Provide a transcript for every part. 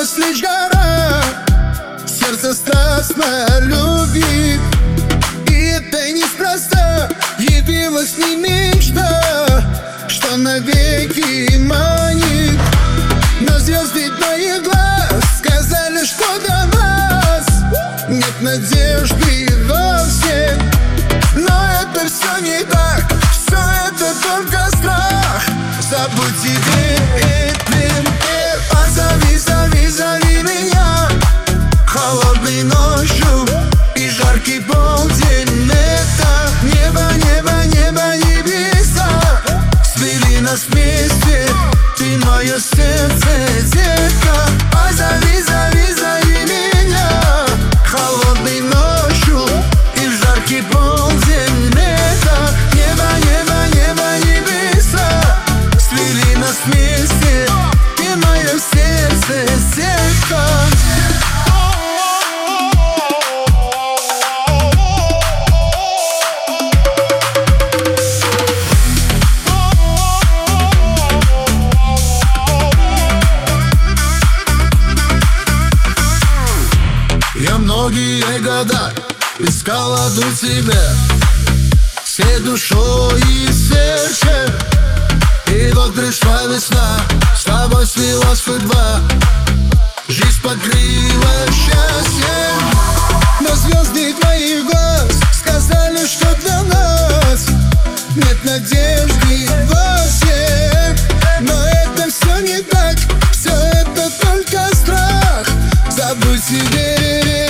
осталась лишь гора, сердце страстно любит. И это неспроста, явилась не мечта, что навеки манит. Но звезды твоих глаз сказали, что до нас нет надежды вовсе. Но это все не так, все это только страх. Забудь теперь, позови, зови меня холодной ночью и жаркий полдень. Это небо, небеса свели нас вместе, ты мое сердце, детка. Позови, зови меня холодной ночью и в жаркий полдень. Это небо, небеса свели нас вместе, ты мое сердце, детка. Я многие года искал одну тебя, всей душой и сердцем. И вот пришла весна, с тобой слилась судьба, жизнь покрыла счастьем. Но звезды твоих глаз сказали, что для нас нет надежды вовсе. Но это все не так, все это только страх. Забудь теперь,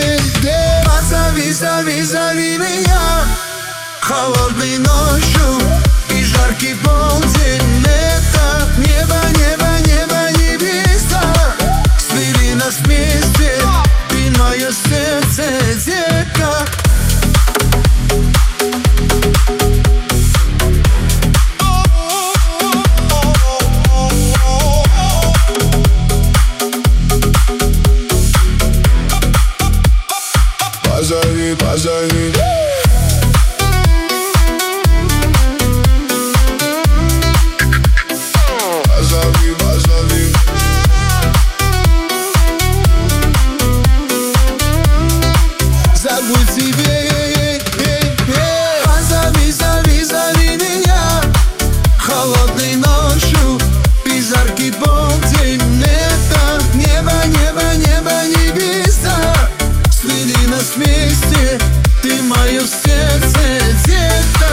зови меня холодной ночью и жаркий полдень. Это небо, небеса свели нас вместе, ты мое сердце, детка. Позови, позови. Позови, позови. Забудь себе, зови меня холодной ночью и жаркий полдень. Это небо, небеса свели нас вместе, ты мое сердце, детка.